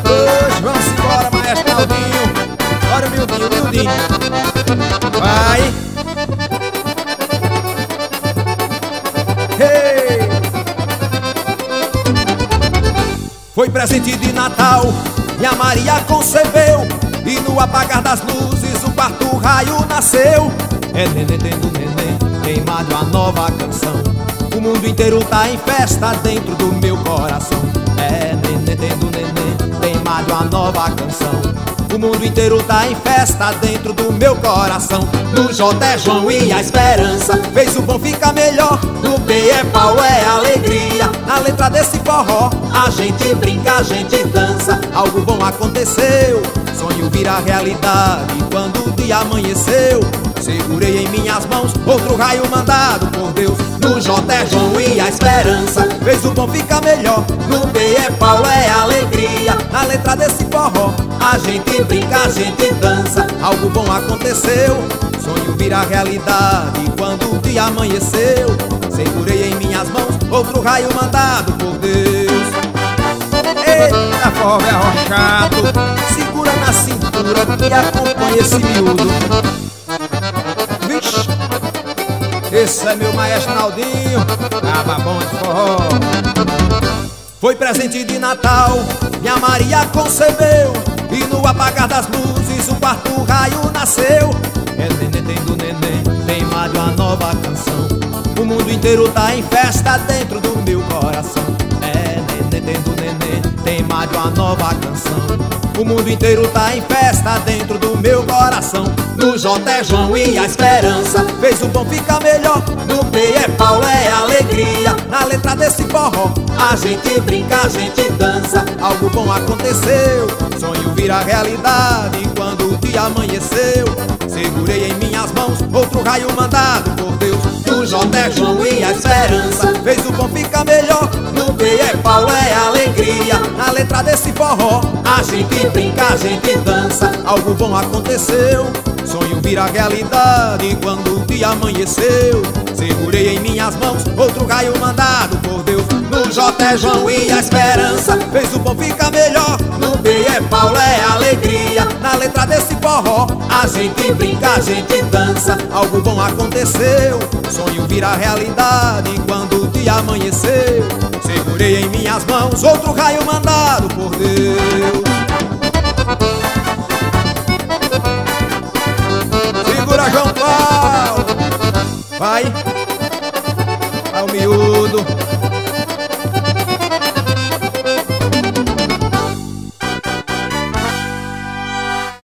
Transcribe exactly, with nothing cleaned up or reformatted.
Hoje vamos embora, maestro Aldinho. Bora, miudinho, miudinho. Vai. Hey. Foi presente de Natal, minha Maria concebeu, e no apagar das luzes o quarto raio nasceu. É neném tendo neném, queimado a nova canção. O mundo inteiro tá em festa dentro do meu coração. É neném tendo neném, queimado a nova canção. O mundo inteiro tá em festa dentro do meu coração. No J é João e a esperança, fez o bom ficar melhor. No B é pau, é alegria, na letra desse forró a gente brinca, a gente dança. Algo bom aconteceu, sonho vira realidade quando o dia amanheceu. Segurei em minhas mãos outro raio mandado por Deus. No J é João e a esperança, fez o bom ficar melhor. No B é pau, é alegria, na letra desse forró a gente brinca, a gente dança. Algo bom aconteceu, sonho vira realidade quando o dia amanheceu. Segurei em minhas mãos outro raio mandado por Deus. Eita, forró é arrochado, segura na cintura e acompanha esse miúdo. Vixe, esse é meu maestro Naldinho, tava bom de forró. Foi presente de Natal, minha Maria concebeu, e no apagar das luzes o quarto raio nasceu. É neném tendo neném, teimado a nova canção. O mundo inteiro tá em festa dentro do meu coração. É neném tendo neném, teimado a nova canção. O mundo inteiro tá em festa dentro do meu coração. No J é João e a esperança, fez o bom ficar melhor. No B é pau, é alegria, na letra desse forró a gente brinca, a gente dança. Algo bom aconteceu, sonho vira realidade quando o dia amanheceu. Segurei em minhas mãos outro raio mandado por Deus. No J é João e a esperança, fez o bom ficar melhor. No B é pau, é alegria, na letra desse forró a gente brinca, a gente dança. Algo bom aconteceu, sonho vira realidade quando o dia amanheceu. Segurei em minhas mãos outro raio mandado por Deus. No J é João e a esperança, fez o bom ficar melhor. No B é pau, é alegria, na letra desse forró a gente brinca, a gente dança. Algo bom aconteceu, sonho vira realidade quando o dia amanheceu. Segurei em minhas mãos outro raio mandado por Deus. Segura, João Paulo. Vai, ao miúdo.